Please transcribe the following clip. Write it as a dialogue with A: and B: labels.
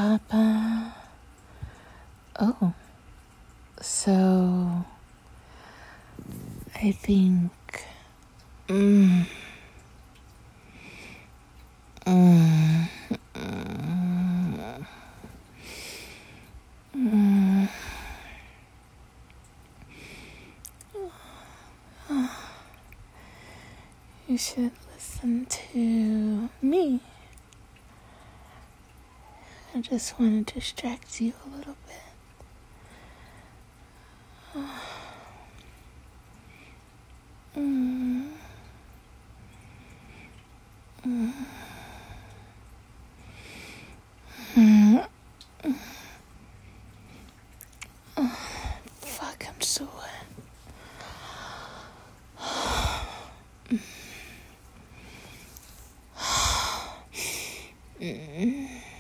A: Papa. Oh, so I think mm, mm, mm, mm, you should listen to me. I just want to distract you a little bit. Mm, mm, mm. Fuck, I'm so wet. Mm.